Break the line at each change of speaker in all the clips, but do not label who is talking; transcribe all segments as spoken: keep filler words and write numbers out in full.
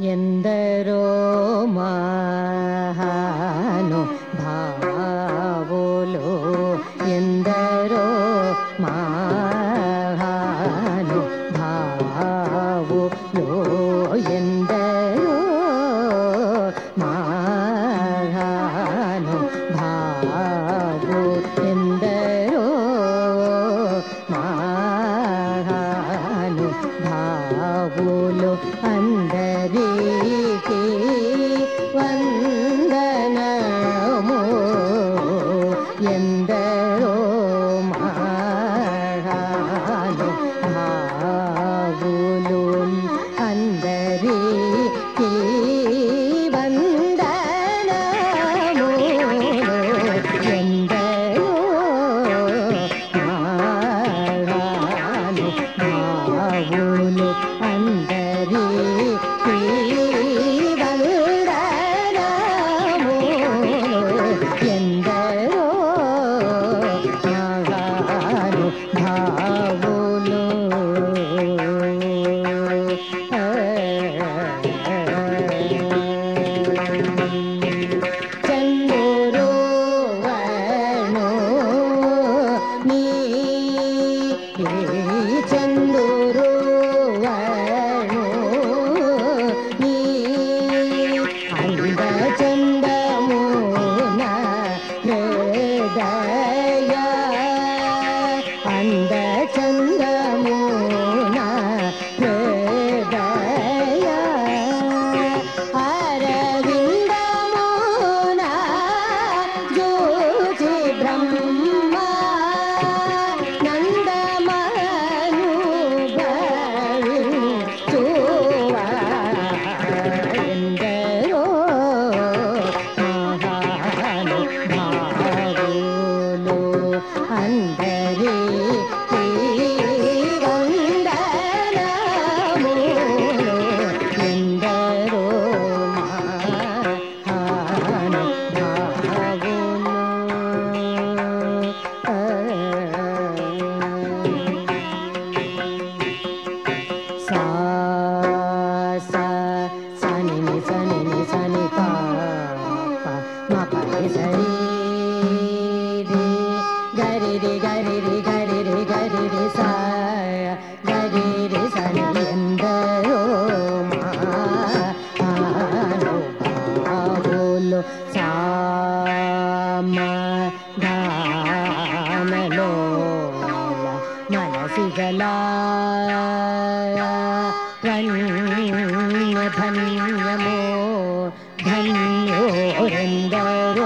ఎందరో మహాను భావులు ఎందరో మహాను భావులు ఎందరో మహాను భావు ఎందరో మహాను భావులు అందరికీ వందనము ఎందరో మహాను భావులు అందరికీ వందనము ఎందరో మహాను భావులు అందరికీ వందనము ఎందరో మహాను భావులు చంద్రుడు వర్ణు నీ చంద్రుడు వర్ణు నీ అంద చందమున హృదయ అంద చందమున హృదయ అరవిందమున జ్యోతి బ్రహ్మ నందమను భవించువ ఎందరో మహాను భావులు అందరికీ వందనము ఎందరో మహాను భావులు సా సా సని ని సని ని సని పా పా మా పని సరి రి గరి రి గరి రి గరి రి గరి రి సా గరి రి సని ఎందరో మహాను భావులు సామ ధామలో మనసి గలా ధన్యమో ధన్యోరెందరో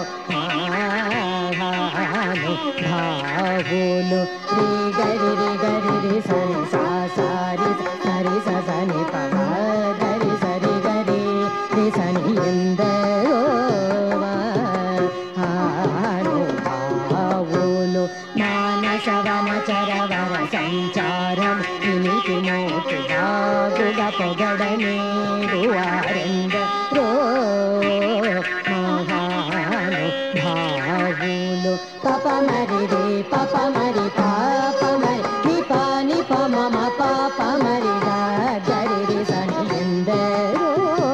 మహాను భావులు శ్రీ గరి రి గరి రి సరి సా సారి సరి స సని ప గరి సరి గరి రి సని ఎందరో మహాను భావులు మానసవన చరవర సంచారం ఇనికి మోటుగా పొగడనేరు వారెందరో మహాను భావులు పప మరి రే పప మరి పాప మరి నిప నిప మమ పాప మరి గరి రి సని ఎందరో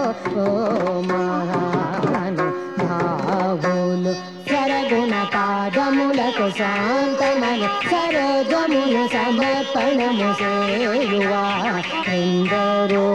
మహాను భావులు సరగుణ పాదములకు శాంతమని సరోజమును సమర్పణము సేయువా ఎందరో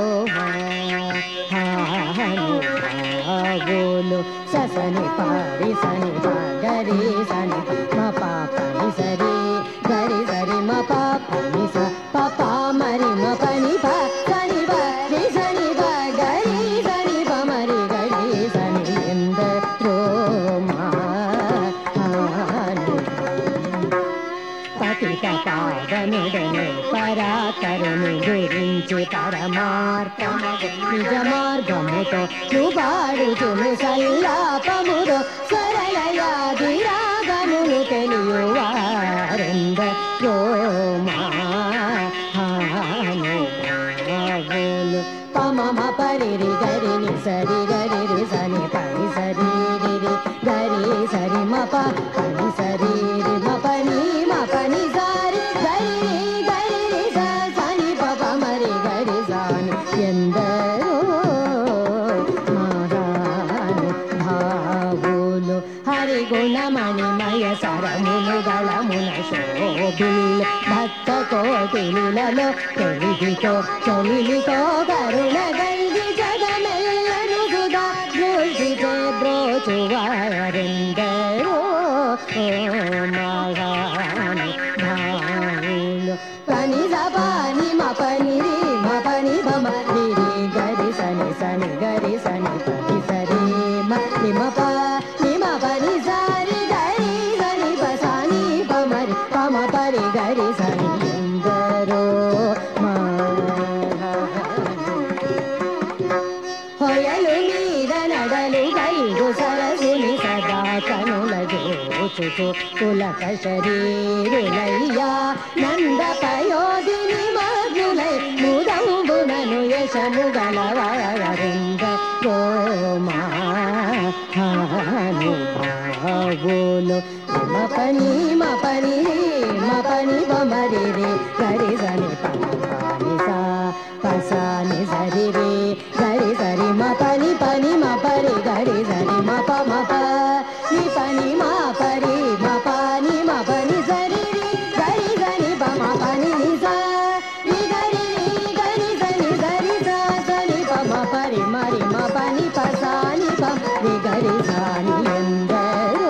మహాను భావులు ససని పారి సని గరి సని మ పాపని సరి గరి సరి మ పాపని స పపా మరి మ పని ప సని బరి సని బ గరి సని ప మరి గరి సని ఎందరో మహాను పతిత పావనుడనే పరాతరుని గురించి పరమార్థమగు నిజ మార్గముతో నుబాడుచును సల్లాపముతో సరళయాదిరాగమును తెలియువారెందరో మహాను భావులు పమమ పరిరి గరి ని సరి గరి రి సని పని సరి రి రి గరి సరి మ ప పని సరి రి మ పని మ పని సారి గరి రి గరి రి స సని ప ప మరి గరి సాని ఎందరో సరమును గళమున శోభిల్ భక్త కోటిలలో తెలివితో చెలిలితో కరుణ గల్గి జగమెల్లను సుధా దృష్టితో బ్రోచువారెందరో మహాను భావులు పని సపాని మపని రి మపని బమ రి గరి సని సని గరి సని పని సరి మని మప నిమ పని సారి గరి సని పసాని పమరి పమ పరి గరి సని ఎందరో హొయలు మీద నడలు గైదు సరసుని సదా కనుల జోచుచు పులక శరీరులయ్యా నంద పయోధిని మగ్నులై ముదంబునను యశము గలవారెందరో మహానుభావులు మపని మపని మపని బమరి రే గరి సని పని సా పసాని సరి రే గరి సరి మపని పని మపరి గరి సరి మప మప ని పని మపరి మపని మపని సరి రి గరి సని పమ పని ని సా ని గరి రి గరి సని సరి సా సని పమ పరి మరి మపని పసాని పమ రి గరి సాని ఎందరో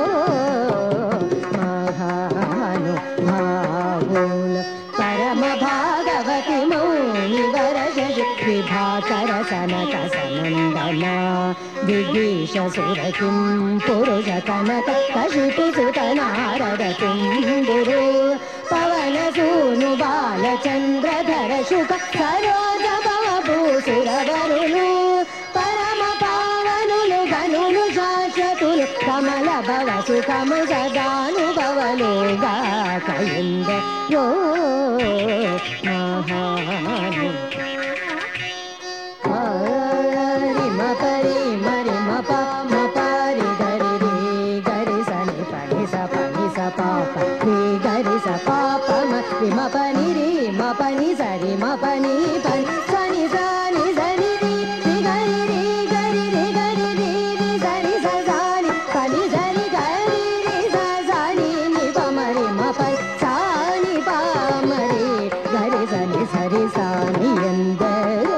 మహాను భావులు పరమ భాగవతి మౌని వరజ విభాకర సనక సనందన దిగీష సురకిం పురుష కనక కశిపు సుత నారద కుంగురు పవన సూను బాలచంద్రధర శుక సరోజ భవభూసురవరులు పరమ పావనులు గనులు శాశ్వతులు కమల భవ సుఖము సదానుభవలు గాక ఎందరో మహాను హరి మపరి మరి మప మపరి గరి రి గరి సని పని స పని స పాప రి గరి స పాప రి మపని రి మపని సరి మపని పని సని సని సని రి రి గరి రి గరి రి గరి రి రి సరి స సాని పని సరి గరి రి స సాని ని పమరి మపని సాని పామరి గరి సని సరి సాని ఎందరో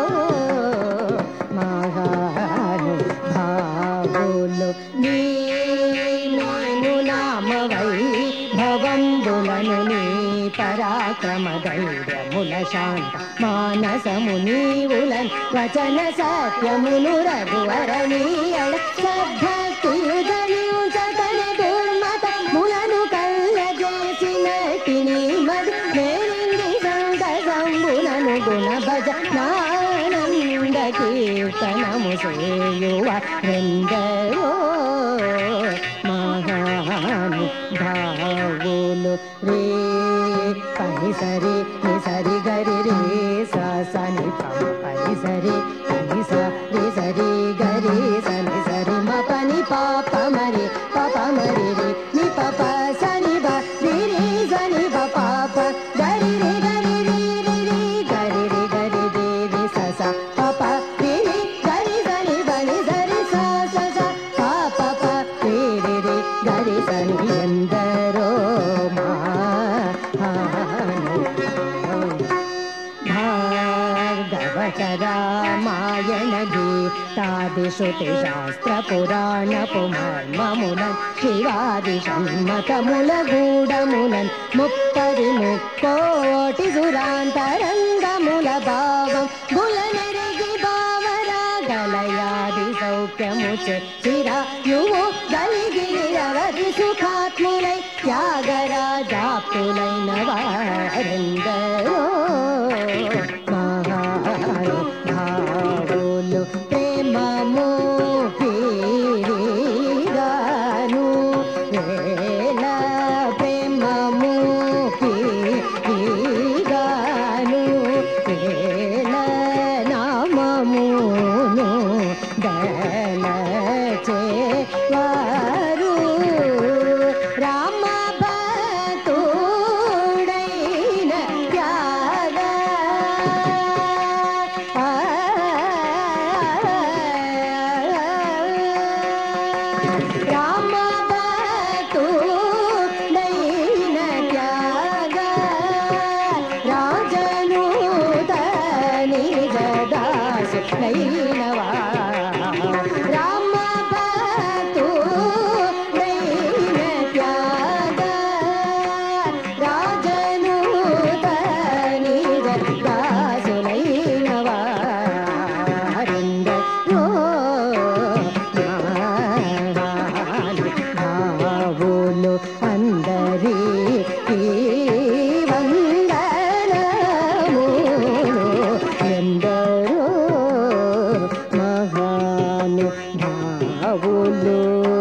మహాను భావులు నీ నేను నామవై భవంబులను నీ పరాక్రమ ధైర్యముల శాంత మానసము నీవులన్ వచన సత్యమును రఘువరణీయడ సద్భక్తియుధనియు చతని దుర్మత ములను కల్ల చేసినటి నీ మది మేరింది సంత సంబులను గుణ భజ నానంద కీర్తనము సేయువ ఎందరో మహాను భావులు రే పని సరి ని సరి గరి రే సా సని పమ పని సరి పని స రి సరి గరి సని సరి మ పని పాప మరి పాప మరి రి ని పప సని బ రి రి సని బ పాప గరి రి గరి రి రి రి గరి రి గరి రి రి స స పాప రి రి గరి సని బని సరి స స స పాప ప రి రి రి గరి సని ఎందరో మహాను భాగవత రామాయణ గీతాది శృతి శాస్త్ర పురాణ పుమర్మమునన్ శివాది షణ్మతముల గూఢమునన్ ముప్పది ముక్కోటి సురాంతరంగముల భావం బులనెరిగి భావరాగలయాది సౌఖ్యము చిరాయువు గలిగి నిరవధి సుఖాత్ములై త్యాగరాజాప్తులైన వారెందరో మహాను భావులు ప్రేమము పీరిగాను వేల ప్రేమము పీరిగాను వేల నామమును దళచే వారు రామ భక్తుడైన త్యాగరాజ బోలో